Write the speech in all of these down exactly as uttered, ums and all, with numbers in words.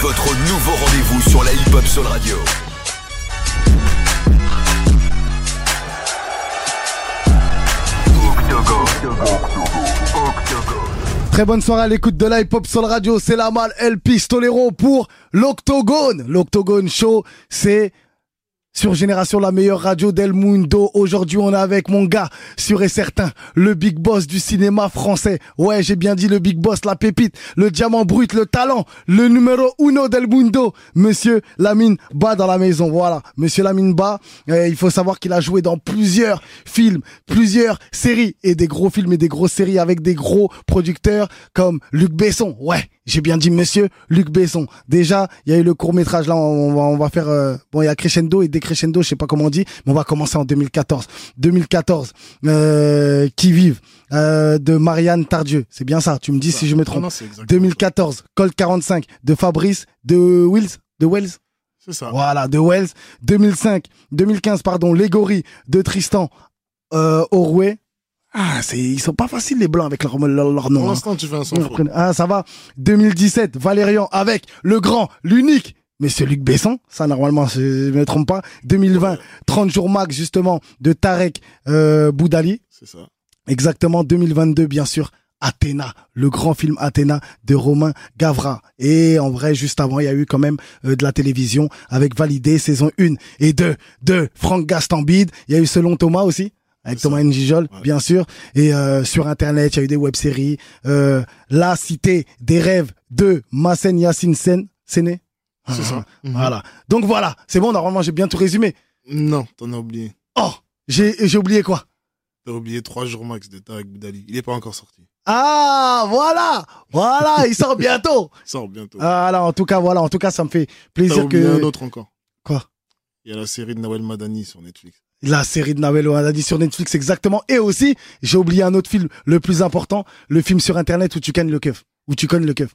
votre nouveau rendez-vous sur la hip-hop Soul Radio. Très bonne soirée à l'écoute de la hip-hop Soul Radio, c'est la Mal El Pistolero pour l'Octogone. L'Octogone Show, c'est sur Génération, la meilleure radio d'El Mundo. Aujourd'hui, on est avec mon gars, sûr et certain, le big boss du cinéma français. Ouais, j'ai bien dit le big boss, la pépite, le diamant brut, le talent, le numéro uno d'El Mundo, Monsieur Lamine Ba dans la maison. Voilà, Monsieur Lamine Ba, euh, il faut savoir qu'il a joué dans plusieurs films, plusieurs séries et des gros films et des grosses séries avec des gros producteurs comme Luc Besson. Ouais. J'ai bien dit monsieur Luc Besson. Déjà, il y a eu le court-métrage. Là, on va, on va faire... Euh, bon, il y a Crescendo et Décrescendo, je sais pas comment on dit, mais on va commencer en deux mille quatorze. deux mille quatorze, euh, Qui vive euh, de Marianne Tardieu. C'est bien ça, tu me dis ça, si je me trompe. Non, non, deux mille quatorze, Colt quarante-cinq de Fabrice, de Wills, de Wells. C'est ça. Voilà, de Wells. deux mille cinq, deux mille quinze, pardon, Légory de Tristan euh, Oroué. Ah, c'est, ils sont pas faciles les blancs avec leur, leur, leur nom. Pour l'instant, hein. tu fais un son. Ah, ça va. deux mille dix-sept, Valérian avec le grand, l'unique, Monsieur Luc Besson. Ça, normalement, je me trompe pas. deux mille vingt, trente jours max, justement, de Tarek euh, Boudali. C'est ça. Exactement. deux mille vingt-deux, bien sûr. Athéna, le grand film Athéna de Romain Gavras. Et en vrai, juste avant, il y a eu quand même euh, de la télévision avec Validé, saison un et deux de Franck Gastambide. Il y a eu Selon Thomas aussi. Avec Thomas Njijol, ouais. Bien sûr. Et euh, sur Internet, il y a eu des web-séries. Euh, La Cité des Rêves de Massen Yassine Sen. Séné. C'est ça. Voilà. Donc voilà, c'est bon, normalement, j'ai bien tout résumé. Non, t'en as oublié. Oh, j'ai, j'ai oublié quoi? T'as oublié trois jours max de Tarek Boudali. Il est pas encore sorti. Ah, voilà. Voilà, il sort bientôt. Il sort bientôt. Voilà, en tout cas, voilà. En tout cas, ça me fait plaisir T'as oublié que... un autre encore. Quoi? Il y a la série de Nawel Madani sur Netflix. La série de Nawel Madani sur Netflix, exactement. Et aussi, j'ai oublié un autre film, le plus important, le film sur Internet où tu cannes le keuf. Où tu connes le keuf.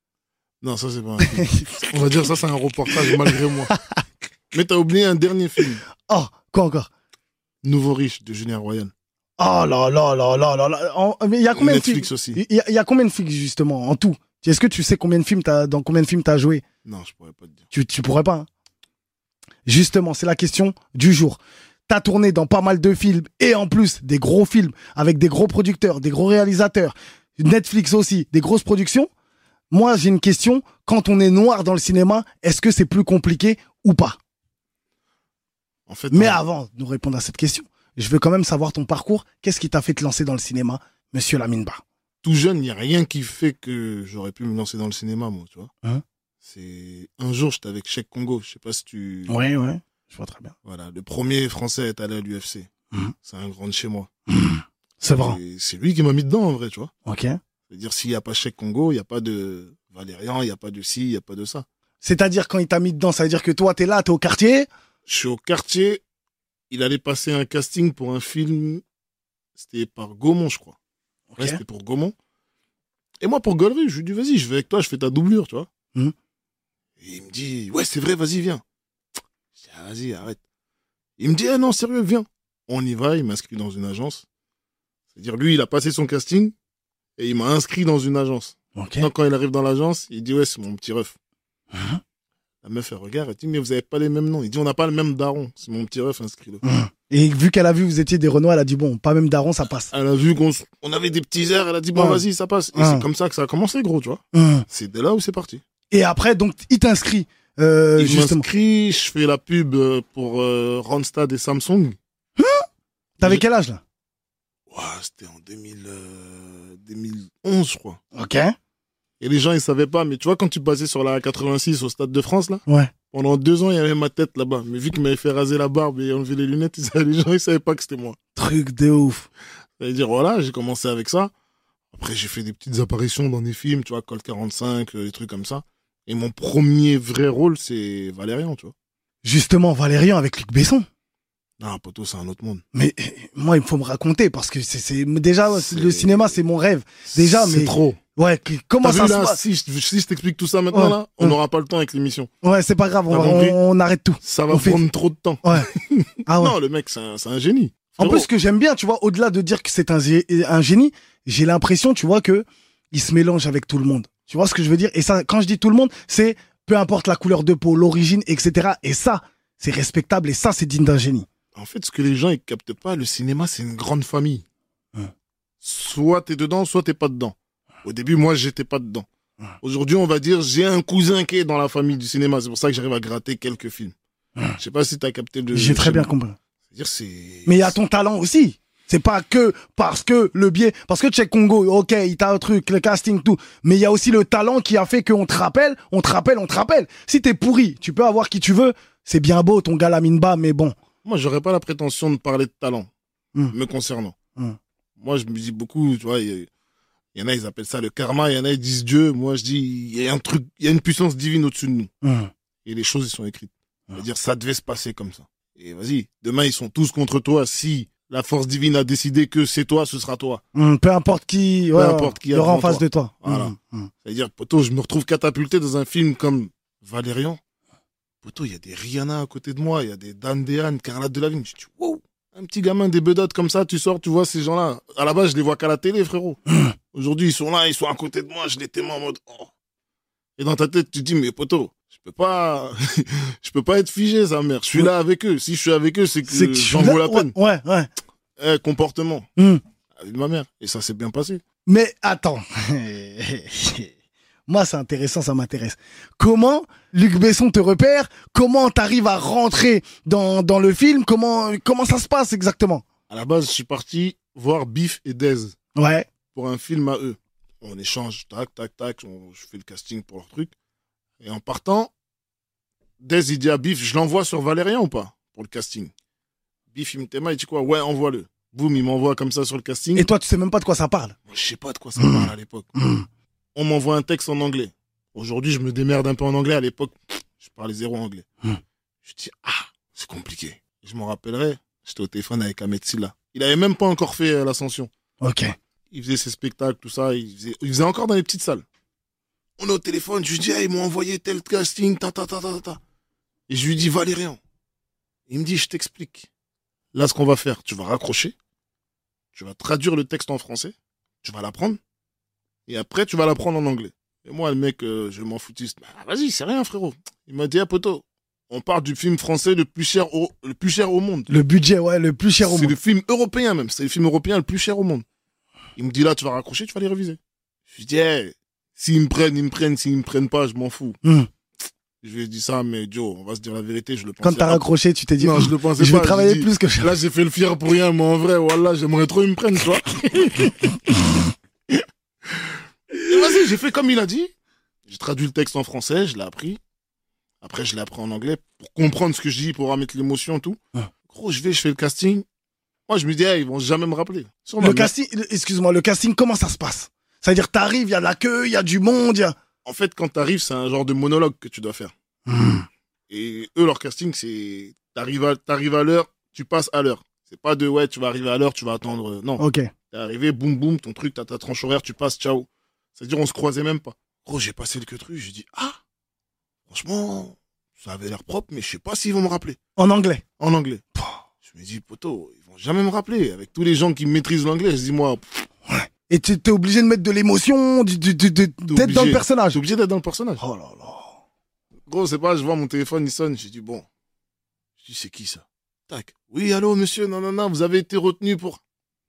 Non, ça, c'est pas un film. On va dire ça, c'est un reportage malgré moi. Mais t'as oublié un dernier film. Oh, quoi encore? Nouveau riche de Julien Royal. Oh là là là là là là. En- Mais il y a combien Netflix de aussi. films? Il y, a- il y a combien de films, justement, en tout? Est-ce que tu sais combien de films t'as, dans combien de films t'as joué? Non, je pourrais pas te dire. Tu, tu pourrais pas, hein. Justement, c'est la question du jour. T'as tourné dans pas mal de films et en plus des gros films avec des gros producteurs, des gros réalisateurs, Netflix aussi, des grosses productions. Moi, j'ai une question. Quand on est noir dans le cinéma, est-ce que c'est plus compliqué ou pas? En fait, Mais on- avant de nous répondre à cette question, je veux quand même savoir ton parcours. Qu'est-ce qui t'a fait te lancer dans le cinéma, Monsieur Lamine Ba? tout jeune, il n'y a rien qui fait que j'aurais pu me lancer dans le cinéma, moi, tu vois. Hein C'est un jour, j'étais avec Cheikh Congo. Je sais pas si tu. Oui, oui, je vois très bien. Voilà, le premier Français à être allé à l'U F C. Mhm. C'est un grand de chez moi. C'est vrai. Et c'est lui qui m'a mis dedans, en vrai, tu vois. Ok. C'est-à-dire, s'il n'y a pas Cheikh Congo, il n'y a pas de Valérian, il n'y a pas de ci, il n'y a pas de ça. C'est-à-dire, quand il t'a mis dedans, ça veut dire que toi, t'es là, t'es au quartier. Je suis au quartier. Il allait passer un casting pour un film. C'était par Gaumont, je crois. Ok. Ouais, c'était pour Gaumont. Et moi, pour Gollery, je lui dis, vas-y, je vais avec toi, je fais ta doublure, tu vois. Mhm. Et il me dit, ouais, c'est vrai, vas-y, viens. Je dis, ah, vas-y, arrête. Il me dit, ah non, sérieux, viens. On y va, il m'inscrit dans une agence. C'est-à-dire, lui, il a passé son casting et il m'a inscrit dans une agence. Ok. Donc, quand il arrive dans l'agence, il dit, ouais, c'est mon petit ref. Mhm. La meuf, elle regarde, elle dit, mais vous avez pas les mêmes noms. Il dit, on n'a pas le même daron. C'est mon petit ref, inscrit-le. Mhm. Et vu qu'elle a vu que vous étiez des Renois, elle a dit bon, pas même daron, ça passe. Elle a vu qu'on s- on avait des petits airs, elle a dit, bon, Ouais. vas-y, ça passe. Et Ouais. c'est comme ça que ça a commencé, gros, tu vois. Mhm. C'est de là où c'est parti. Et après, donc, il t'inscrit, euh, il justement. m'inscrit, je fais la pub euh, pour euh, Randstad et Samsung. T'avais J'ai- quel âge, là? Ouah, c'était en deux mille, euh, deux mille onze, je crois. Ok. Et les gens, ils savaient pas, mais tu vois, quand tu passais sur la quatre-vingt-six au Stade de France, là, Ouais. pendant deux ans, il y avait ma tête là-bas. Mais vu qu'il m'avait fait raser la barbe et enlever les lunettes, ils savaient- les gens, ils savaient pas que c'était moi. Truc de ouf. Ça veut dire, voilà, j'ai commencé avec ça. Après, j'ai fait des petites apparitions dans des films, tu vois, Colt quarante-cinq, euh, des trucs comme ça. Et mon premier vrai rôle, c'est Valérian, tu vois. Justement, Valérian avec Luc Besson. Non, poteau, c'est un autre monde. Mais euh, moi, il faut me raconter parce que c'est, c'est déjà C'est- le cinéma, c'est mon rêve. Déjà, c'est mais trop. ouais, que- comment T'as ça vu, se là, passe? si, je- si je t'explique tout ça maintenant, Ouais, là, on ouais. n'aura pas le temps avec l'émission. Ouais, c'est pas grave, on, T'as va- compris on, on arrête tout. Ça va On fait- prendre trop de temps. Ouais. Ah ouais. Non, le mec, c'est un, c'est un génie. En Frérot. plus, ce que j'aime bien, tu vois, au-delà de dire que c'est un, gé- un génie, j'ai l'impression, tu vois, que il se mélange avec tout le monde. Tu vois ce que je veux dire? Et ça, quand je dis tout le monde, c'est peu importe la couleur de peau, l'origine, et cetera. Et ça, c'est respectable et ça, c'est digne d'un génie. En fait, ce que les gens ils captent pas, le cinéma, c'est une grande famille. Hum. Soit t'es dedans, soit t'es pas dedans. Au début, moi, j'étais pas dedans. Hum. Aujourd'hui, on va dire, j'ai un cousin qui est dans la famille du cinéma. C'est pour ça que j'arrive à gratter quelques films. Hum. Je sais pas si t'as capté le... J'ai très bien compris. C'est-à-dire, c'est... Mais il y a ton talent aussi. C'est pas que parce que le biais, parce que Check Congo, ok, il t'a un truc, le casting, tout. Mais il y a aussi le talent qui a fait qu'on te rappelle, on te rappelle, on te rappelle. Si t'es pourri, tu peux avoir qui tu veux. C'est bien beau, ton gars Lamine Ba, mais bon. Moi, j'aurais pas la prétention de parler de talent, Mm. me concernant. Mm. Moi, je me dis beaucoup, tu vois, il y, y en a, ils appellent ça le karma, il y en a, ils disent Dieu. Moi, je dis, il y a un truc, il y a une puissance divine au-dessus de nous. Mm. Et les choses, ils sont écrites. C'est-à-dire, ça devait se passer comme ça. Et vas-y, demain, ils sont tous contre toi. Si la force divine a décidé que c'est toi, ce sera toi. Mm, peu importe qui, Peu ouais, importe qui il y a aura en devant face toi. de toi. Voilà. Mm, mm. C'est-à-dire, poto, je me retrouve catapulté dans un film comme Valérian. Poto, il y a des Rihanna à côté de moi, il y a des Dan Dehan, Carla Delevingne. Je dis, wow, un petit gamin, des bedottes comme ça, tu sors, tu vois ces gens-là. À la base, je les vois qu'à la télé, frérot. Aujourd'hui, ils sont là, ils sont à côté de moi, je les témoins en mode, oh. Et dans ta tête, tu te dis, mais poto, je peux pas, je peux pas être figé, sa mère. Je suis là avec eux. Si je suis avec eux, c'est que, C'est que je j'en suis là- vaut la peine. Ouais, ouais. Eh, comportement. Mm. Avec ma mère. Et ça s'est bien passé. Mais attends. Moi, c'est intéressant, ça m'intéresse. Comment Luc Besson te repère? Comment t'arrives à rentrer dans, dans le film? Comment, comment ça se passe exactement? À la base, je suis parti voir Biff et Dez Ouais. pour un film à eux. On échange, tac, tac, tac, on- je fais le casting pour leur truc. Et en partant, Dez, il dit à Biff, je l'envoie sur Valérien ou pas pour le casting? Biff, il me téma, il dit quoi? Ouais, envoie-le. Boum, il m'envoie comme ça sur le casting. Et toi, tu sais même pas de quoi ça parle. Moi, je sais pas de quoi ça parle à l'époque. Mm. On m'envoie un texte en anglais. Aujourd'hui, je me démerde un peu en anglais. À l'époque, je parlais zéro anglais. Mm. Je dis, ah, c'est compliqué. Je m'en rappellerai, j'étais au téléphone avec Ahmed Silla. Il avait même pas encore fait euh, l'ascension. Ok. Il faisait ses spectacles, tout ça. Il faisait, il faisait encore dans les petites salles. On est au téléphone, je lui dis, hey, ils m'ont envoyé tel casting, ta, ta, ta, ta, ta. Et je lui dis, Valérian. Il me dit, je t'explique. Là, ce qu'on va faire, tu vas raccrocher. Tu vas traduire le texte en français. Tu vas l'apprendre. Et après, tu vas l'apprendre en anglais. Et moi, le mec, euh, je m'en foutiste. Bah, vas-y, c'est rien, frérot. Il m'a dit, ah, poto, on parle du film français le plus cher au, le plus cher au monde. Le budget, ouais, le plus cher au C'est monde. le film européen même. C'est le film européen le plus cher au monde. Il me dit, là, tu vas raccrocher, tu vas les réviser. Je lui dis, hey, s'ils me prennent, ils me prennent. S'ils me prennent pas, je m'en fous. Mm. Je lui ai dit ça, mais Joe, on va se dire la vérité, je le pensais Quand t'as pas. raccroché, tu t'es dit, Non, je le pensais je pas. vais travailler J'ai dit, plus que je... Là, j'ai fait le fier pour rien, mais en vrai, voilà, j'aimerais trop qu'ils me prennent, tu vois. Et vas-y, j'ai fait comme il a dit. J'ai traduit le texte en français, je l'ai appris. Après, je l'ai appris en anglais pour comprendre ce que je dis, pour remettre l'émotion et tout. Ah. Gros, je vais, je fais le casting. Moi, je me dis, hey, ils vont jamais me rappeler. Sûrement, Le mais- casting, le- excuse-moi, le casting, comment ça se passe? C'est-à-dire, t'arrives, il y a de la queue, il y a du monde, il y a... En fait, quand t'arrives, c'est un genre de monologue que tu dois faire. Mm. Et eux, leur casting, c'est t'arrives à, t'arrives à l'heure, tu passes à l'heure. C'est pas de ouais, tu vas arriver à l'heure, tu vas attendre. Non. Ok. T'es arrivé, boum boum, ton truc, t'as ta tranche horaire, tu passes, ciao. C'est-à-dire, on se croisait même pas. Gros, j'ai passé le queutru, j'ai dit, ah, franchement, ça avait l'air propre, mais je sais pas s'ils vont me rappeler. En anglais. En anglais. Je me dis, poto, ils vont jamais me rappeler. Avec tous les gens qui maîtrisent l'anglais, je dis, moi, pff, Et tu t'es obligé de mettre de l'émotion, du- du- du- de- d'être dans obligé. le personnage. t'es obligé d'être dans le personnage. Oh là là. Gros, c'est pas, je vois mon téléphone, il sonne, j'ai dit, bon. Je dis, c'est qui ça? Tac. Oui, allô, monsieur, non, non, non, vous avez été retenu pour.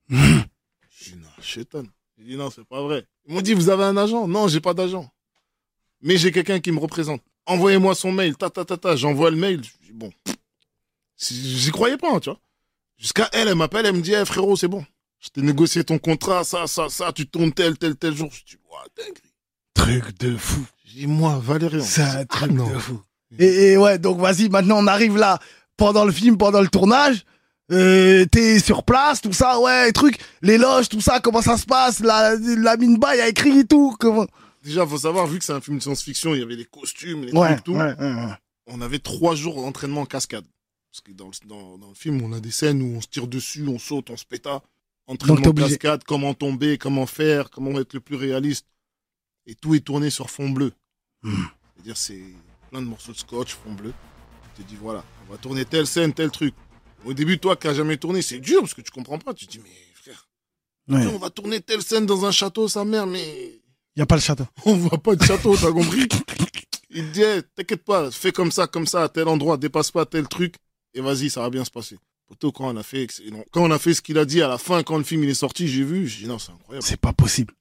Je dis, non, chétan. J'ai dit, non, c'est pas vrai. Ils m'ont dit, vous avez un agent? Non, j'ai pas d'agent. Mais j'ai quelqu'un qui me représente. Envoyez-moi son mail, ta, ta, ta, ta. J'envoie le mail. Je dis, bon. Si- J'y croyais pas, hein, tu vois. Jusqu'à elle, elle m'appelle, elle me dit, hey, frérot, c'est bon. Je t'ai négocié ton contrat, ça, ça, ça, tu tournes tel, tel, tel jour. Je dis, ouah, dinguerie. Truc de fou. Je dis, moi, Valérian. C'est un Ah, truc non. de fou. Et, et ouais, donc vas-y, maintenant on arrive là, pendant le film, pendant le tournage. Euh, t'es sur place, tout ça, ouais, truc, les loges, tout ça, comment ça se passe, la, la mine bas, il a écrit et tout, comment... Déjà, faut savoir, vu que c'est un film de science-fiction, il y avait les costumes, les Ouais, trucs, tout. ouais, ouais, ouais. On avait trois jours d'entraînement en cascade. Parce que dans le, dans, dans le film, on a des scènes où on se tire dessus, on saute, on se péta. Entraînement t'es obligé. cascade, comment tomber, comment faire, comment être le plus réaliste. Et tout est tourné sur fond bleu. Mm. C'est-à-dire, c'est plein de morceaux de scotch, fond bleu. Tu te dis, voilà, on va tourner telle scène, tel truc. Au début, toi qui n'as jamais tourné, c'est dur parce que tu comprends pas. Tu te dis, mais frère, Ouais. on va tourner telle scène dans un château, sa mère, mais Y a pas le château. on voit pas de château, t'as compris? Il te dit, hey, t'inquiète pas, fais comme ça, comme ça, à tel endroit, dépasse pas tel truc, et vas-y, ça va bien se passer. Poto, quand on a fait, quand on a fait ce qu'il a dit à la fin, quand le film il est sorti, j'ai vu, j'ai dit non, c'est incroyable. C'est pas possible.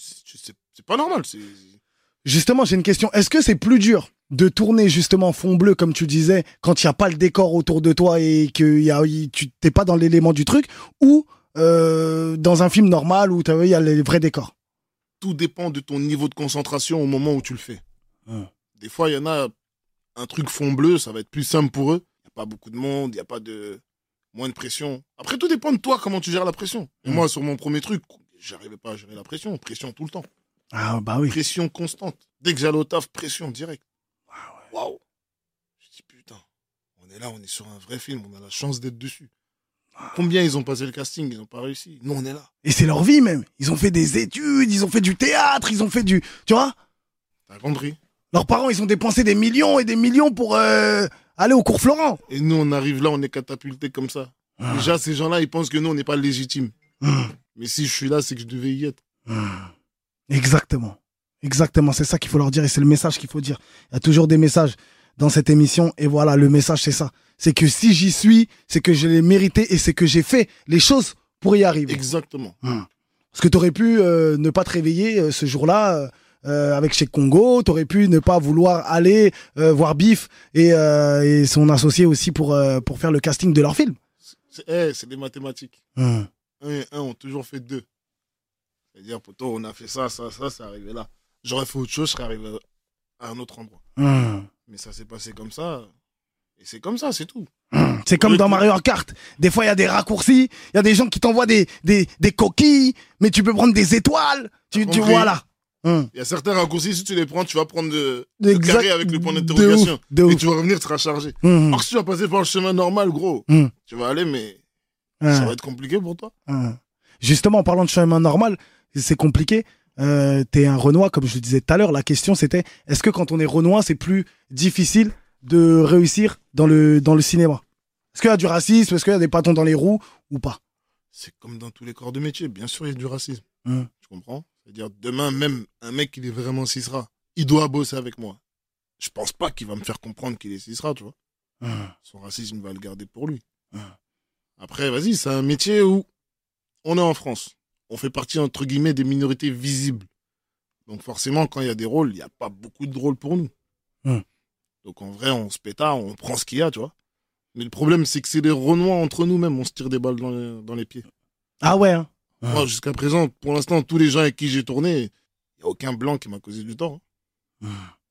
C'est pas normal. C'est... Justement, j'ai une question. Est-ce que c'est plus dur de tourner justement fond bleu, comme tu disais, quand il n'y a pas le décor autour de toi et que y a, tu n'es pas dans l'élément du truc, ou euh, dans un film normal où il y a les vrais décors? Tout dépend de ton niveau de concentration au moment où tu le fais. Hum. Des fois, il y en a un truc fond bleu, ça va être plus simple pour eux. Il n'y a pas beaucoup de monde, il n'y a pas de... moins de pression. Après, tout dépend de toi, comment tu gères la pression. Et hum. Moi, sur mon premier truc, j'arrivais pas à gérer la pression. Pression tout le temps. Ah, bah oui. Pression constante. Dès que j'allais au taf, pression directe. Waouh. Wow. Je dis, putain, on est là, on est sur un vrai film, on a la chance d'être dessus. Combien ils ont passé le casting, ils n'ont pas réussi. Nous, on est là. Et c'est leur vie, même. Ils ont fait des études, ils ont fait du théâtre, ils ont fait du... Tu vois? T'as compris? Leurs parents, ils ont dépensé des millions et des millions pour euh, aller au cours Florent. Et nous, on arrive là, on est catapultés comme ça. Ah. Déjà, ces gens-là, ils pensent que nous, on n'est pas légitimes. Ah. Mais si je suis là, c'est que je devais y être. Ah. Exactement. Exactement, c'est ça qu'il faut leur dire et c'est le message qu'il faut dire. Il y a toujours des messages dans cette émission et voilà, le message, c'est ça. C'est que si j'y suis, c'est que je l'ai mérité et c'est que j'ai fait les choses pour y arriver. Exactement. Hum. Parce que tu aurais pu euh, ne pas te réveiller euh, ce jour-là euh, avec Cheikh Congo, tu aurais pu ne pas vouloir aller euh, voir Biff et, euh, et son associé aussi pour, euh, pour faire le casting de leur film. C'est, hey, c'est des mathématiques. Hum. Un et un ont toujours fait deux. C'est-à-dire, poto, on a fait ça, ça, ça, c'est arrivé là. J'aurais fait autre chose, je serais arrivé à un autre endroit. Hum. Mais ça s'est passé comme ça. Et c'est comme ça, c'est tout. Hum. C'est comme dans Mario Kart. Des fois, il y a des raccourcis. Il y a des gens qui t'envoient des, des, des coquilles, mais tu peux prendre des étoiles. Tu, tu vois là. Hum. Il y a certains raccourcis, si tu les prends, tu vas prendre de, de carré avec le point d'interrogation. De ouf, de et tu vas revenir, tu seras chargé. Hum. Alors, si tu vas passer par le chemin normal, gros, hum. tu vas aller, mais hum. ça va être compliqué pour toi. Hum. Justement, en parlant de chemin normal, c'est compliqué. Euh, t'es un Renois, comme je le disais tout à l'heure. La question, c'était, est-ce que quand on est Renois, c'est plus difficile de réussir dans le, dans le cinéma? Est-ce qu'il y a du racisme? Est-ce qu'il y a des bâtons dans les roues ou pas? C'est comme dans tous les corps de métier. Bien sûr, il y a du racisme. Hum. Tu comprends? C'est-à-dire, demain, même un mec qui est vraiment Cisra, il doit bosser avec moi. Je pense pas qu'il va me faire comprendre qu'il est Cisra, tu vois. Hum. Son racisme va le garder pour lui. Hum. Après, vas-y, c'est un métier où on est en France. On fait partie, entre guillemets, des minorités visibles. Donc forcément, quand il y a des rôles, il n'y a pas beaucoup de rôles pour nous. Hum. Donc en vrai, on se pétard, on prend ce qu'il y a, tu vois. Mais le problème, c'est que c'est des Renois entre nous-mêmes, on se tire des balles dans les, dans les pieds. Ah ouais, hein. Moi, hum. jusqu'à présent, pour l'instant, tous les gens avec qui j'ai tourné, il n'y a aucun blanc qui m'a causé du tort. Hum.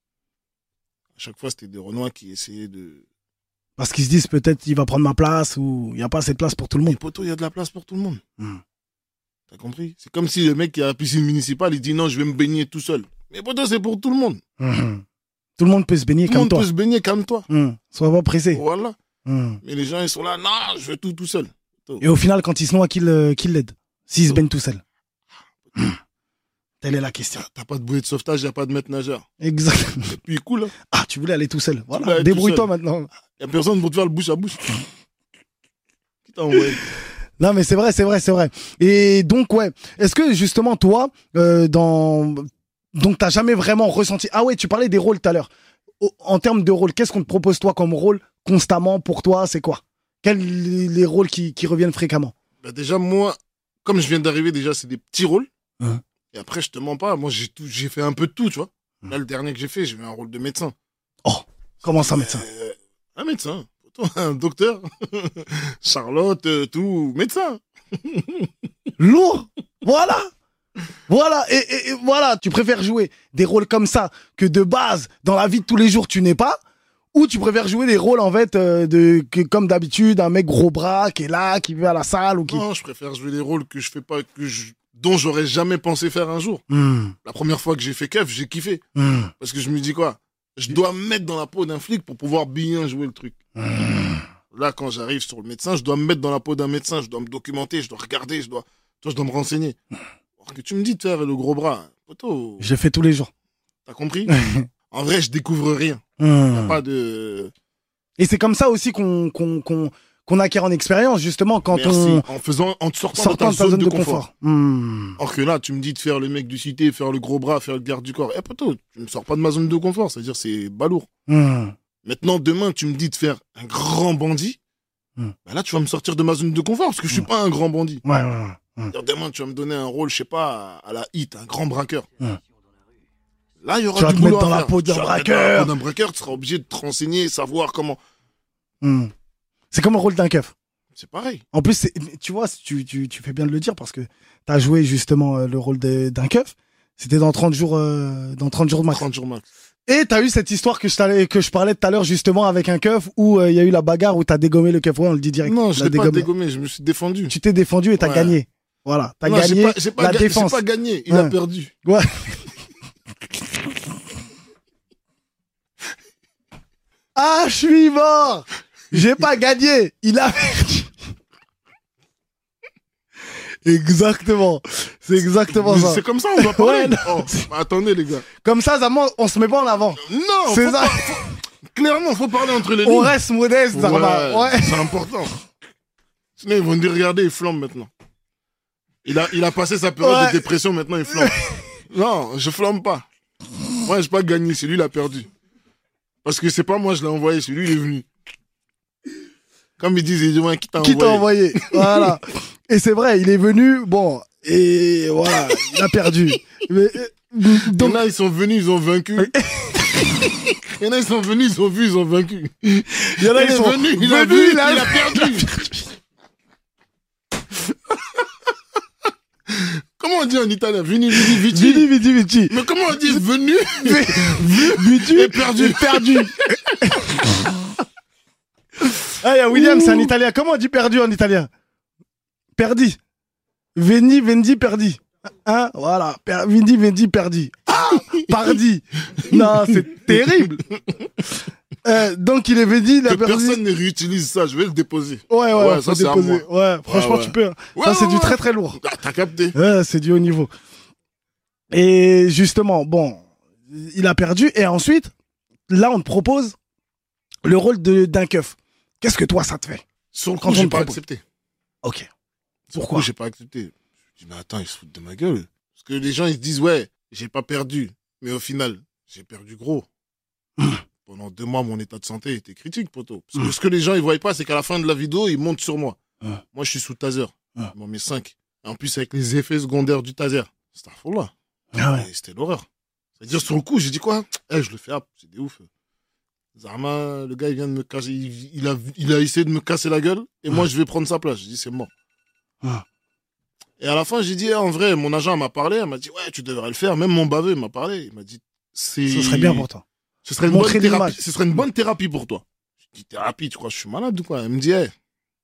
À chaque fois, c'était des Renois qui essayaient de... Parce qu'ils se disent peut-être il va prendre ma place ou il n'y a pas assez de place pour tout le monde. Mais poto, il y a de la place pour tout le monde. Hum. T'as compris? C'est comme si le mec qui a la piscine municipale, il dit non, je vais me baigner tout seul. Mais poto, c'est pour tout le monde. Mmh. Tout le monde peut se baigner comme toi. Tout le monde peut se baigner comme toi. Mmh. Sois pas pressé. Voilà. Mmh. Mais les gens, ils sont là, non, je veux tout tout seul. Poto. Et au final, quand il se noie, qu'il euh, qu'il l'aide. S'il se baigne tout seul. Mmh. Telle est la question. T'as pas de bouée de sauvetage, y a pas de maître nageur. Exactement. Et puis, cool. Hein. Ah, tu voulais aller tout seul. Voilà. Débrouille-toi maintenant. Y a personne pour te faire le bouche à bouche. Qui t'a envoyé? Non mais c'est vrai, c'est vrai, c'est vrai. Et donc ouais, est-ce que justement toi, euh, dans donc t'as jamais vraiment ressenti? Ah ouais, tu parlais des rôles tout à l'heure. En termes de rôle, qu'est-ce qu'on te propose toi comme rôle constamment pour toi? C'est quoi? Quels les, les rôles qui, qui reviennent fréquemment? Bah déjà moi, comme je viens d'arriver, déjà c'est des petits rôles. Hein? Et après je te mens pas, moi j'ai tout, j'ai fait un peu de tout, tu vois. Hein? Là le dernier que j'ai fait, j'ai eu un rôle de médecin. Oh, comment ça, médecin? euh, Un médecin. Un docteur, Charlotte, euh, tout, médecin. Lourd. Voilà. Voilà. Et, et, et voilà, tu préfères jouer des rôles comme ça que de base, dans la vie de tous les jours, tu n'es pas? Ou tu préfères jouer des rôles, en fait, euh, de, que, comme d'habitude, un mec gros bras qui est là, qui va à la salle ou qui... Non, je préfère jouer des rôles que je fais pas, que je, dont j'aurais jamais pensé faire un jour. Mm. La première fois que j'ai fait Kev, j'ai kiffé. Mm. Parce que je me dis quoi? Je dois me mettre dans la peau d'un flic pour pouvoir bien jouer le truc. Mmh. Là, quand j'arrive sur le médecin, je dois me mettre dans la peau d'un médecin, je dois me documenter, je dois regarder, je dois, toi, je dois me renseigner. Alors que tu me dis de faire le gros bras, poto. Je le fais tous les jours. T'as compris? En vrai, je découvre rien. Mmh. Y a pas de... Et c'est comme ça aussi qu'on, qu'on, qu'on, qu'on acquiert en expérience, justement, quand Merci. on... En faisant, en te sortant, sortant de ta zone, de, confort. confort. Hmm. Or que là, tu me dis de faire le mec du cité, faire le gros bras, faire le garde du corps. Eh, poteau, tu me sors pas de ma zone de confort. C'est-à-dire, c'est balourd. Hmm. Maintenant, demain, tu me dis de faire un grand bandit. Hmm. Bah là, tu vas me sortir de ma zone de confort parce que je suis Hmm. pas un grand bandit. Ouais, ouais, ouais. Hmm. C'est-à-dire, demain, tu vas me donner un rôle, je sais pas, à la hit, un grand braqueur. Hmm. Là, il y aura Tu vas du te boulot mettre dans à la faire. peau d'un Tu vas te mettre dans braqueur. la peau d'un braqueur, tu seras obligé de te renseigner, savoir comment. Hmm. C'est comme le rôle d'un keuf. C'est pareil. En plus, c'est- tu vois, tu, tu, tu fais bien de le dire parce que tu as joué justement euh, le rôle de- d'un keuf. C'était dans trente jours, euh, dans trente jours de max. trente jours max. Et tu as eu cette histoire que je, t'allais- que je parlais tout à l'heure justement avec un keuf où il y a eu la bagarre où tu as dégommé le keuf. Ouais, on le dit direct. Non, je T'as l'ai pas dégommé, je me suis défendu. Tu t'es défendu et tu as Ouais. gagné. Voilà, tu as Non, j'ai gagné pas, j'ai pas la ga- défense. J'ai pas gagné, il Ouais. a perdu. Ouais. Ah, je suis mort. J'ai pas gagné. Il a perdu. Exactement. C'est exactement Mais ça. C'est comme ça, on doit parler. Ouais, non. Oh, bah, attendez, les gars. Comme ça, Zama, on se met pas en avant. Non, C'est faut ça. pas- faut- clairement, faut parler entre les lignes. On reste modeste, Zama. Ouais. C'est important. Sinon, ils vont dire, regardez, il flambe maintenant. Il a, il a passé sa période Ouais. de dépression, maintenant il flambe. Non, je flambe pas. Moi, j'ai pas gagné, c'est lui qui a perdu. Parce que c'est pas moi, je l'ai envoyé, c'est lui qui est venu. Comme ils disent, ils disent, qui t'a Qui t'a envoyé? envoyé? Voilà. Et c'est vrai, il est venu, bon, et voilà, il a perdu. Mais, euh, Donc donc, là, ils sont venus, ils ont vaincu. Il y en a, ils sont venus, ils ont vu, ils ont vaincu. il y en a, Il ils est sont venu, il a venus, vu, il a- il a perdu. Comment on dit en italien? Vini, vini, vici. Vidi, vidi, vidi. Mais comment on dit venu? Vidi Et perdu. et perdu. Ah, il y a William, c'est un italien. Comment on dit perdu en italien? Perdi. Veni, vendi, perdi. Hein? Voilà. Per- Vindi, vendi, perdi. Ah! Pardi. Non, c'est terrible. Euh, donc, il est venu, il a Que perdu. personne ne réutilise ça, je vais le déposer. Ouais, ouais, Ouais, faut ça, c'est à déposer. Ouais, franchement, Ouais, ouais. tu peux. Ouais, ça, c'est ouais, du ouais. très, très lourd. Ah, t'as capté. Ouais, c'est du haut niveau. Et justement, bon, il a perdu. Et ensuite, là, on te propose le rôle de, d'un keuf. Qu'est-ce que toi, ça te fait? Sur le Quand coup, on j'ai me pas propose. accepté. Ok. Sur le Pourquoi? coup, j'ai pas accepté. Je me dis, mais attends, ils se foutent de ma gueule. Parce que les gens, ils se disent, ouais, j'ai pas perdu. Mais au final, j'ai perdu gros. Pendant deux mois, mon état de santé était critique, poteau. Parce que ce que les gens, ils voient pas, c'est qu'à la fin de la vidéo, ils montent sur moi. Mm. Moi, je suis sous taser. Mm. Ils m'ont mis cinq. Et en plus, avec les effets secondaires du taser. C'était à fond là. Ah ouais. Et c'était l'horreur. C'est-à-dire, sur le coup, j'ai dit quoi? Eh, je le fais, hop, c'est des ouf. Zarma, le gars, il vient de me casser. Il, il a, il a essayé de me casser la gueule. Et moi, je vais prendre sa place. J'ai dit, c'est mort. Ah. Et à la fin, j'ai dit, eh, en vrai, mon agent m'a parlé. Elle m'a dit, ouais, tu devrais le faire. Même mon baveux m'a parlé. Il m'a dit, c'est. Ce serait bien pour toi. Ce serait une Montrer bonne thérapie. l'image. Ce serait une bonne thérapie pour toi. Je dis, thérapie, tu crois que je suis malade ou quoi? Elle me dit, hey,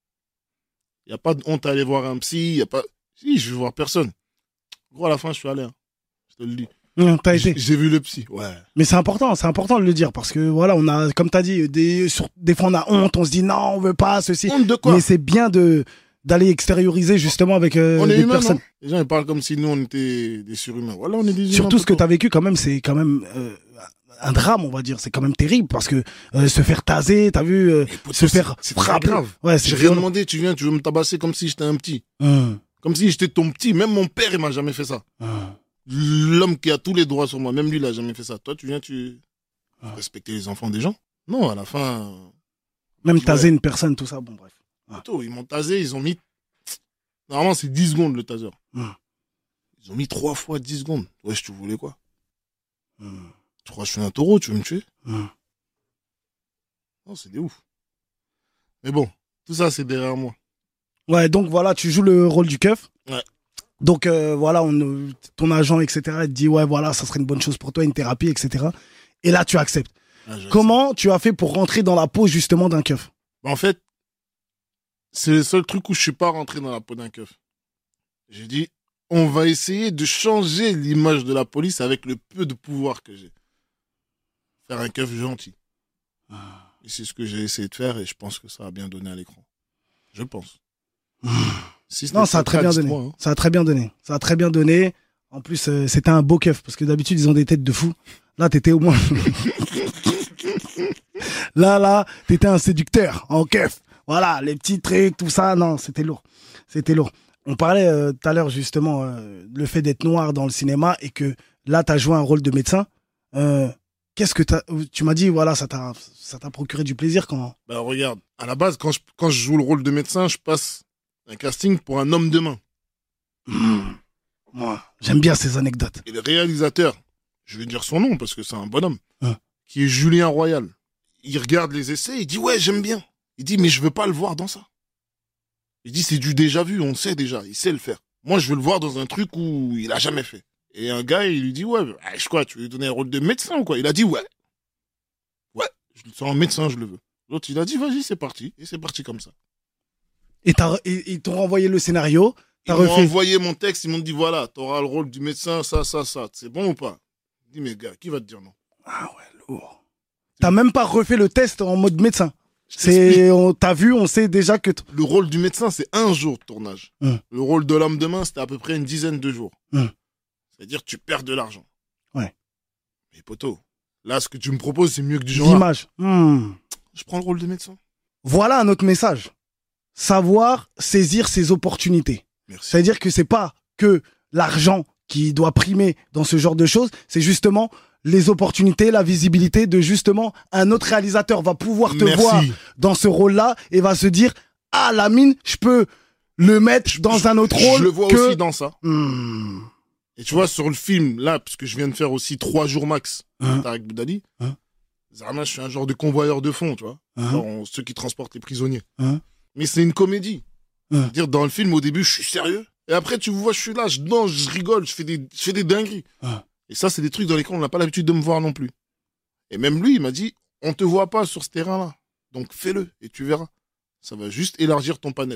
il n'y a pas de honte à aller voir un psy. Y a pas. Si, je vais voir personne. Gros, à la fin, je suis allé. Hein. Je te le dis. Hum, t'as été. J'ai j'ai vu le psy. Ouais. Mais c'est important, c'est important de le dire parce que voilà, on a, comme t'as dit, des, sur, des fois on a honte, on se dit non, on veut pas ceci. Honte de quoi? Mais c'est bien de d'aller extérioriser justement avec euh, On est des humains, personnes. non? Les gens, ils parlent comme si nous, on était des surhumains. Voilà, on est des humains. Surtout ce que poteau. t'as vécu quand même, c'est quand même euh, un drame, on va dire. C'est quand même terrible parce que euh, se faire taser, t'as vu, euh, Mais poteau, se c'est- faire c'est très frapper. grave. Ouais, c'est J'ai rien violent. demandé, tu viens, tu veux me tabasser comme si j'étais un petit. Hum, Comme si j'étais ton petit. Même mon père, il m'a jamais fait ça. hum. L'homme qui a tous les droits sur moi, même lui, il a jamais fait ça. Toi, tu viens, tu Ah. respecter les enfants des gens? Non, à la fin, Même Ouais. taser une personne, tout ça, bon bref. poteau, ils m'ont tasé, ils ont mis. Normalement, c'est dix secondes le taser. Hum. Ils ont mis trois fois dix secondes. Wesh, tu voulais quoi? Hum, Tu crois que je suis un taureau, tu veux me tuer? hum. Non, c'est des ouf. Mais bon, tout ça, c'est derrière moi. Ouais, donc voilà, tu joues le rôle du keuf. Ouais. Donc euh, voilà, on, euh, ton agent, et cetera, il te dit ouais, voilà, ça serait une bonne chose pour toi, une thérapie, et cetera. Et là, tu acceptes. Ah, je- Comment tu as fait pour rentrer dans la peau justement d'un keuf? Bah, en fait, c'est le seul truc où je suis pas rentré dans la peau d'un keuf. J'ai dit, on va essayer de changer l'image de la police avec le peu de pouvoir que j'ai. Faire un keuf gentil. Et c'est ce que j'ai essayé de faire et je pense que ça a bien donné à l'écran. Je pense. Si ce Non, n'est ça a pas très le bien cas, donné. dites-moi, hein. Ça a très bien donné. Ça a très bien donné. En plus, euh, c'était un beau keuf parce que d'habitude ils ont des têtes de fou. Là, t'étais au moins. là, là, t'étais un séducteur en keuf. Voilà, les petits trucs, tout ça, non, c'était lourd. C'était lourd. On parlait euh, tout à l'heure, justement, euh, le fait d'être noir dans le cinéma et que là, tu as joué un rôle de médecin. Euh, Qu'est-ce que t'as, tu m'as dit, voilà, ça t'a, ça t'a procuré du plaisir quand... Bah regarde, à la base, quand je, quand je joue le rôle de médecin, je passe un casting pour un homme de main. Mmh. Moi, j'aime bien ces anecdotes. Et le réalisateur, je vais dire son nom parce que c'est un bonhomme, Hein. qui est Julien Royal. Il regarde les essais, il dit ouais, j'aime bien. Il dit mais je veux pas le voir dans ça. Il dit c'est du déjà vu, on le sait déjà, il sait le faire. Moi, je veux le voir dans un truc où il a jamais fait. Et un gars, il lui dit ouais, bah, je quoi, tu veux lui donner un rôle de médecin ou quoi? Il a dit ouais. Ouais, je le sens un médecin, je le veux. L'autre, il a dit vas-y, c'est parti. Et c'est parti comme ça. Et, t'as, et ils t'ont renvoyé le scénario, Ils t'as m'ont refait... envoyé mon texte, ils m'ont dit voilà, t'auras le rôle du médecin, ça, ça, ça. C'est bon ou pas? Je dis mais gars, qui va te dire non? Ah ouais, lourd. T'as même pas refait le test en mode médecin. Je t'explique. C'est, on, t'as vu, on sait déjà que... t- Le rôle du médecin, c'est un jour de tournage. Hum. Le rôle de l'homme de main, c'était à peu près une dizaine de jours. Hum. C'est-à-dire tu perds de l'argent. Ouais. Mais poto, là, ce que tu me proposes, c'est mieux que du genre. L'image. Hmm. Je prends le rôle de médecin. Voilà un autre message. Savoir saisir ses opportunités. Merci. C'est-à-dire que c'est pas que l'argent qui doit primer dans ce genre de choses, c'est justement les opportunités, la visibilité de justement un autre réalisateur va pouvoir te Merci. voir dans ce rôle-là et va se dire ah Lamine, je peux le mettre dans Je- un autre rôle Je le vois que... aussi dans ça. Hmm. Et tu vois, sur le film, là, parce que je viens de faire aussi trois jours max, Hein, Tarek Boudali, Hein. Zarma, je suis un genre de convoyeur de fond, tu vois. hein, Genre, on- ceux qui transportent les prisonniers. hein. Mais c'est une comédie. Hein. Dire dans le film, au début, je suis sérieux. Et après, tu vois, je suis là, je danse, je rigole, je fais des, je fais des dingueries. Hein. Et ça, c'est des trucs dans lesquels on n'a pas l'habitude de me voir non plus. Et même lui, il m'a dit, on te voit pas sur ce terrain-là. Donc fais-le et tu verras. Ça va juste élargir ton panel.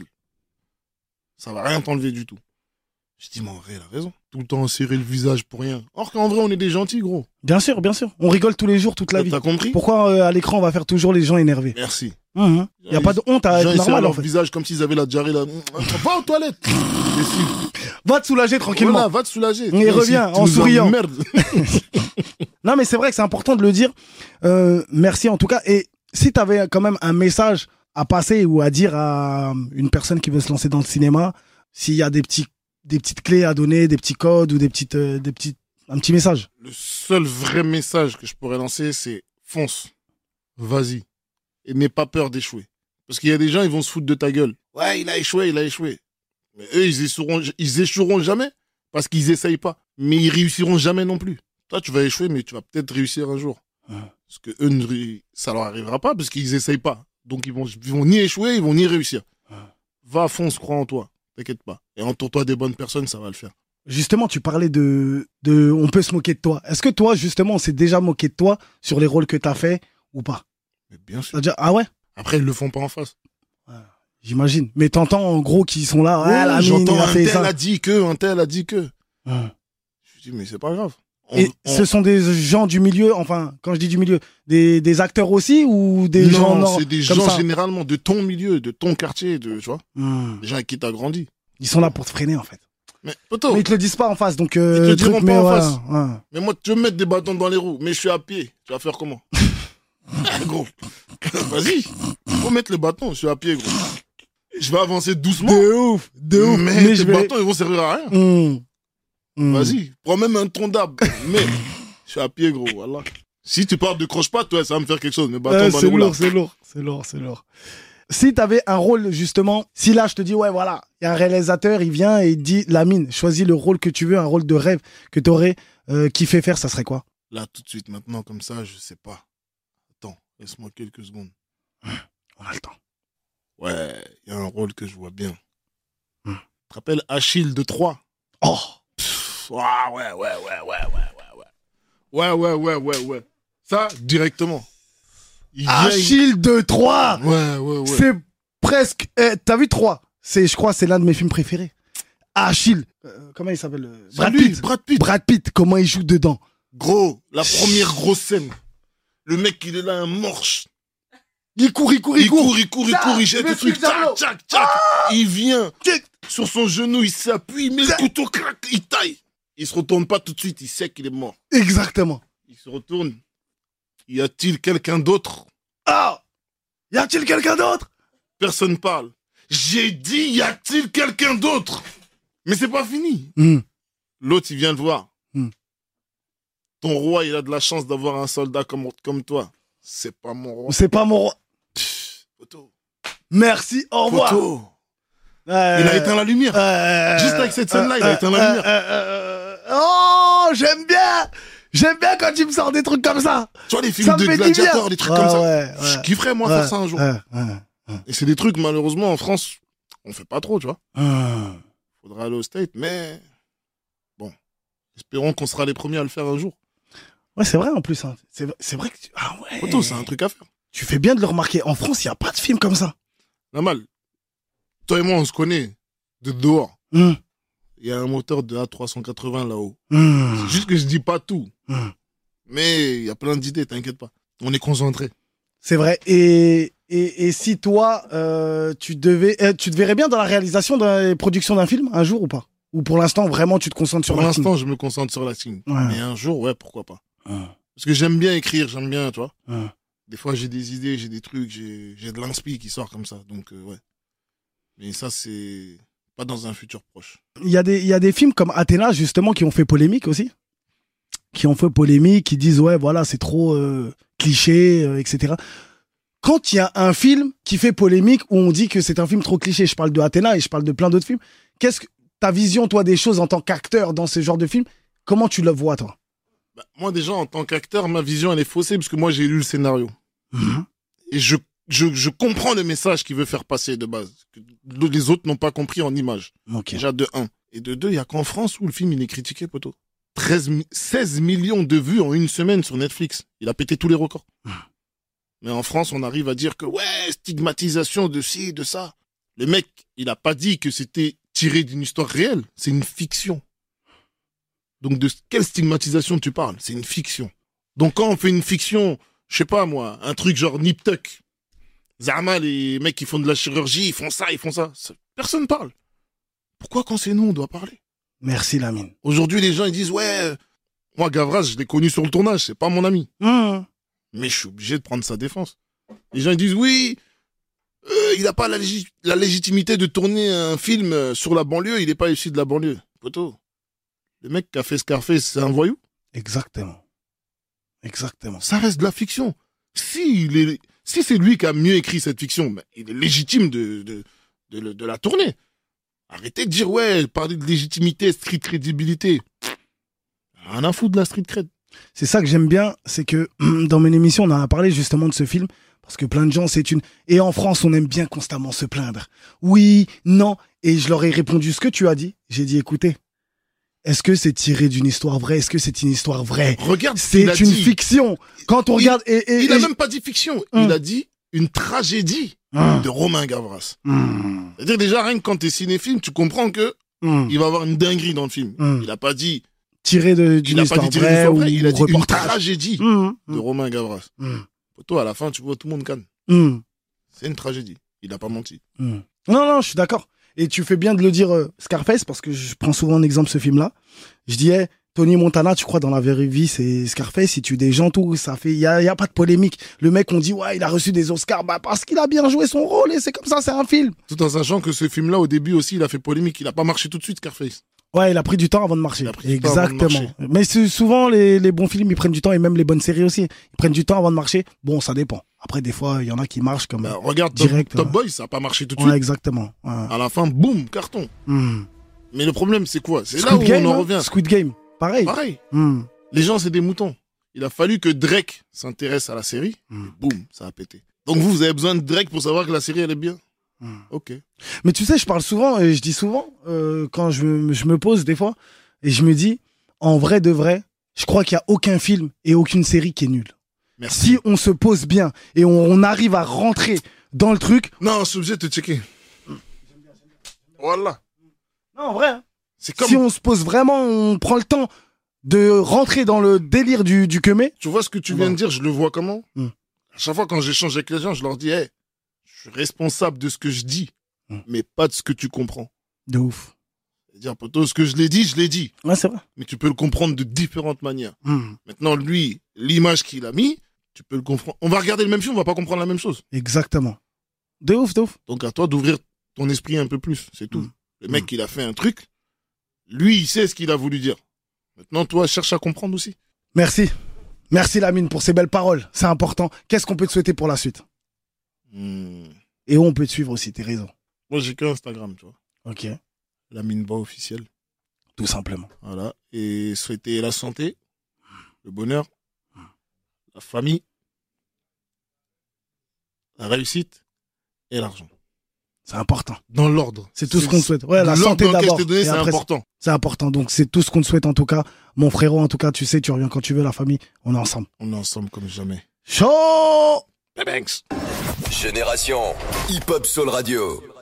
Ça va rien t'enlever du tout. Je dis, mais en vrai, il a raison. Tout le temps serrer le visage pour rien. Or qu'en vrai, on est des gentils, gros. Bien sûr, bien sûr. On rigole tous les jours, toute la vie. T'as compris? Pourquoi euh, à l'écran on va faire toujours les gens énervés? Merci. Il n'y a pas de honte à Les gens, être ils serrent normal en leur fait. visage comme s'ils avaient la diarrhée là. Va aux toilettes. Et si- Va te soulager tranquillement. Voilà, va te soulager. Et Tu vois, reviens si tu en nous souriant. emmerdes. Non, mais c'est vrai que c'est important de le dire. Euh, merci en tout cas. Et si tu avais quand même un message à passer ou à dire à une personne qui veut se lancer dans le cinéma, s'il y a des, petits, des petites clés à donner, des petits codes ou des petites, euh, des petites, un petit message. Le seul vrai message que je pourrais lancer, c'est fonce. Vas-y. Et n'aie pas peur d'échouer. Parce qu'il y a des gens, ils vont se foutre de ta gueule. Ouais, il a échoué, il a échoué. Mais eux, ils échoueront, ils échoueront jamais parce qu'ils essayent pas. Mais ils réussiront jamais non plus. Toi, tu vas échouer, mais tu vas peut-être réussir un jour. Ouais. Parce que eux, ne ré- ça leur arrivera pas parce qu'ils essayent pas. Donc, ils vont, ils vont ni échouer, ils vont ni réussir. Ouais. Va, fonce, crois en toi. T'inquiète pas. Et entoure-toi des bonnes personnes, ça va le faire. Justement, tu parlais de, de on peut se moquer de toi. Est-ce que toi, justement, on s'est déjà moqué de toi sur les rôles que tu as fait ou pas? Mais bien sûr. C'est-à-dire, ah ouais? Après, ils le font pas en face. J'imagine. Mais t'entends en gros qu'ils sont là. Ouais, Ah, Lamine, j'entends il a un fait tel ça. a dit que, un tel a dit que. Ouais. Je dis, mais c'est pas grave. On- Et on- ce sont des gens du milieu, enfin, quand je dis du milieu, des, des acteurs aussi ou des non, gens nor- c'est des comme gens ça généralement de ton milieu, de ton quartier, de, tu vois, Hmm. des gens avec qui t'as grandi. Ils sont là pour te freiner en fait. Mais, poto, Mais ils te le disent pas en face, donc. Euh, Ils te le truc, diront pas mais en voilà, face. ouais. mais moi, tu veux me mettre des bâtons dans les roues, mais je suis à pied. Tu vas faire comment? Gros. Vas-y. Faut mettre les bâtons, je suis à pied, gros. Je vais avancer doucement. De ouf, de ouf. Mais, Mais tes je vais. bâtons, ils vont servir à rien. Hmm. Hmm. Vas-y. Prends même un tronc d'arbre. Mais, je suis à pied, gros, voilà. Si tu parles de croche-patte, ouais, ça va me faire quelque chose. Mais bâtons Euh, dans c'est les roues, là. lourd, c'est lourd, c'est lourd, c'est lourd. Si t'avais un rôle justement, si là je te dis ouais voilà, il y a un réalisateur, il vient et il te dit Lamine, choisis le rôle que tu veux, un rôle de rêve que t'aurais euh, kiffé faire, ça serait quoi? Là, tout de suite, maintenant, comme ça, je sais pas. Attends, laisse-moi quelques secondes. On a le temps. Ouais, il y a un rôle que je vois bien. Hmm. Tu te rappelles Achille de Troie? Oh, Pff, ah, ouais, ouais, ouais, ouais, ouais, ouais, ouais. Ouais, ouais, ouais, ouais, ouais. Ça, directement. Il vient, Achille de Troie. il- Ouais, ouais, ouais. C'est presque. eh, T'as vu Troie? C'est, je crois, c'est l'un de mes films préférés. Achille. Euh, comment il s'appelle? euh, C'est Brad lui, Pitt. Brad Pitt. Brad Pitt. Comment il joue dedans? Gros, la première grosse scène. Le mec, il est là, un morche. Il court, il court, Il court, il court, il Ça, court, il jette le des trucs. truc d'amour. Tchac, tchac, tchac. Il vient. Sur son genou, il s'appuie, il met le couteau, crac, il taille. Il se retourne pas tout de suite, il sait qu'il est mort. Exactement. Il se retourne. Y a-t-il quelqu'un d'autre? Ah, y a-t-il quelqu'un d'autre? personne parle. J'ai dit, y a-t-il quelqu'un d'autre? Mais c'est pas fini. Mm. L'autre, il vient le voir. Mm. Ton roi, il a de la chance d'avoir un soldat comme, comme toi. C'est pas mon roi. C'est pas mon roi. Pff, Poto. Merci, au revoir. Poto. Euh, Il a éteint la lumière. euh, Juste avec cette scène-là, il a éteint la euh, lumière. euh, euh, euh, oh, j'aime bien. J'aime bien quand tu me sors des trucs comme ça. Tu vois, les films Ça me de fait du gladiateurs, bien. des trucs Ouais, comme ça. ouais, ouais. Je kifferais, moi, Ouais, faire ça un jour. ouais, ouais. Et c'est des trucs, malheureusement, en France, on fait pas trop, tu vois. Hum. Faudra aller au State, mais bon, espérons qu'on sera les premiers à le faire un jour. Ouais, c'est vrai en plus. Hein. C'est, c'est vrai que tu... Ah ouais. Poto, c'est un truc à faire. Tu fais bien de le remarquer. En France, il n'y a pas de film comme ça. Normal. Toi et moi, on se connaît de dehors. Hum. Il y a un moteur de A trois cent quatre-vingts là-haut. Hum. C'est juste que je dis pas tout. Hum. Mais il y a plein d'idées, t'inquiète pas. On est concentré. C'est vrai. Et, et, et si toi, euh, tu devais, euh, tu te verrais bien dans la réalisation, dans la production d'un film un jour ou pas? Ou pour l'instant, vraiment, tu te concentres sur Pour l'acting? l'instant, je me concentre sur l'acting. Ouais. Mais un jour, ouais, pourquoi pas. Hum. Parce que j'aime bien écrire, j'aime bien, tu vois. Hum. Des fois, j'ai des idées, j'ai des trucs, j'ai, j'ai de l'inspi qui sort comme ça. Donc, euh, ouais. Mais ça, c'est pas dans un futur proche. Il y a des, il y a des films comme Athéna, justement, qui ont fait polémique aussi. Qui ont fait polémique, qui disent, ouais, voilà, c'est trop euh, cliché, euh, et cetera. Quand il y a un film qui fait polémique où on dit que c'est un film trop cliché, je parle de Athéna et je parle de plein d'autres films, qu'est-ce que ta vision, toi, des choses en tant qu'acteur dans ce genre de film, comment tu le vois, toi? Bah, moi, déjà, en tant qu'acteur, ma vision, elle est faussée parce que moi, j'ai lu le scénario. Mmh. Et je, je, je comprends le message qu'il veut faire passer de base. Que les autres n'ont pas compris en image. Ok. Déjà, de un. Et de deux, il y a qu'en France où le film, il est critiqué, poto. treize, seize millions de vues en une semaine sur Netflix. Il a pété tous les records. Mmh. Mais en France, on arrive à dire que, ouais, stigmatisation de ci, de ça. Le mec, il a pas dit que c'était tiré d'une histoire réelle. C'est une fiction. Donc, de quelle stigmatisation tu parles? C'est une fiction. Donc, quand on fait une fiction, je sais pas moi, un truc genre Nip Tuck. Zama, les mecs qui font de la chirurgie, ils font ça, ils font ça. Personne parle. Pourquoi quand c'est nous, on doit parler? Merci, Lamine. Aujourd'hui, les gens, ils disent, ouais, moi, Gavras, je l'ai connu sur le tournage, c'est pas mon ami. Mmh. Mais je suis obligé de prendre sa défense. Les gens, ils disent, oui, euh, il n'a pas la, légit- la légitimité de tourner un film sur la banlieue, il n'est pas issu de la banlieue. Poto, le mec qui a fait Scarface, c'est un voyou? Exactement. Exactement. Ça reste de la fiction. Si, il est, si c'est lui qui a mieux écrit cette fiction, ben, il est légitime de, de, de, le- de la tourner. Arrêtez de dire, ouais, parler de légitimité, street crédibilité. Rien à foutre de la street cred. C'est ça que j'aime bien, c'est que dans mon émission, on en a parlé justement de ce film, parce que plein de gens, c'est une... Et en France, on aime bien constamment se plaindre. Oui, non, et je leur ai répondu ce que tu as dit. J'ai dit, écoutez, est-ce que c'est tiré d'une histoire vraie? Est-ce que c'est une histoire vraie? Regarde, C'est il a une dit- fiction. Quand on Il- regarde... Et, et- Il a et- même pas dit fiction, Hum. il a dit une tragédie Hum. de Romain Gavras. Hum. C'est-à-dire déjà, rien que quand t'es cinéphile, tu comprends que Hum. il va avoir une dinguerie dans le film. Hum. Il a pas dit, Tiré de- il d'une a pas histoire dit tiré vraie d'histoire ou vraie, il a dit une reportage. tragédie Hum. de Romain Gavras. Hum. Toi, à la fin, tu vois tout le monde canne. Hum. C'est une tragédie. Il a pas menti. Hmm. Non, non, je suis d'accord. Et tu fais bien de le dire, euh, Scarface, parce que je prends souvent en exemple ce film-là. Je dis, hey, Tony Montana, tu crois dans la vraie vie, c'est Scarface, il tue des gens, tout, ça fait, il y a, y a pas de polémique. Le mec, on dit, ouais, il a reçu des Oscars, bah, parce qu'il a bien joué son rôle, et c'est comme ça, c'est un film. Tout en sachant que ce film-là, au début aussi, il a fait polémique. Il a pas marché tout de suite, Scarface. Ouais, il a pris du temps avant de marcher. Il a pris du temps avant de Exactement. marcher. Mais c'est souvent, les, les bons films, ils prennent du temps, et même les bonnes séries aussi. Ils prennent du temps avant de marcher. Bon, ça dépend. Après, des fois, il y en a qui marchent comme, Bah, regarde, Top, direct, Top ouais. Boy, ça a pas marché tout de ouais, suite. exactement. Ouais. À la fin, boum, carton. Hmm. Mais le problème, c'est quoi? C'est là Squid où Game, on en hein. revient. Squid Game. Pareil. Pareil. Hmm. Les gens, c'est des moutons. Il a fallu que Drake s'intéresse à la série. Hmm. Et boum, ça a pété. Donc vous, vous avez besoin de Drake pour savoir que la série, elle est bien. Hmm. Ok. Mais tu sais, je parle souvent, et je dis souvent, euh, quand je me, je me pose des fois, et je me dis, en vrai de vrai, je crois qu'il n'y a aucun film et aucune série qui est nulle. Merci. Si on se pose bien et on, on arrive à rentrer dans le truc. Non, je suis obligé de te checker. Voilà. Non, en vrai. hein. C'est comme... Si on se pose vraiment, on prend le temps de rentrer dans le délire du, du kemé. Tu vois ce que tu viens de dire, je le vois comment? Hmm. À chaque fois quand j'échange avec les gens, je leur dis, hey, je suis responsable de ce que je dis, Hmm. mais pas de ce que tu comprends. De ouf. C'est-à-dire, poto, ce que je l'ai dit, je l'ai dit. Ouais, c'est vrai. Mais tu peux le comprendre de différentes manières. Hmm. Maintenant, lui, l'image qu'il a mis, tu peux le comprendre. On va regarder le même film, on va pas comprendre la même chose. Exactement. De ouf, de ouf. Donc à toi d'ouvrir ton esprit un peu plus, c'est tout. Mm. Le mec, Mm. il a fait un truc, lui, il sait ce qu'il a voulu dire. Maintenant, toi, cherche à comprendre aussi. Merci. Merci Lamine pour ces belles paroles. C'est important. Qu'est-ce qu'on peut te souhaiter pour la suite? Hmm. Et où on peut te suivre aussi, tes réseaux? Moi, j'ai que Instagram, tu vois. Ok. Lamine Ba officiel. Tout simplement. Voilà. Et souhaiter la santé, le bonheur, la famille, la réussite et l'argent. C'est important. Dans l'ordre. C'est tout ce qu'on te souhaite. Ouais, la l'ordre santé dans lequel d'abord. je t'ai donné, Et c'est après, important. C'est important. Donc, c'est tout ce qu'on te souhaite, en tout cas. Mon frérot, en tout cas, tu sais, tu reviens quand tu veux, la famille. On est ensemble. On est ensemble comme jamais. Chaud! Banks. Génération Hip Hop Soul Radio.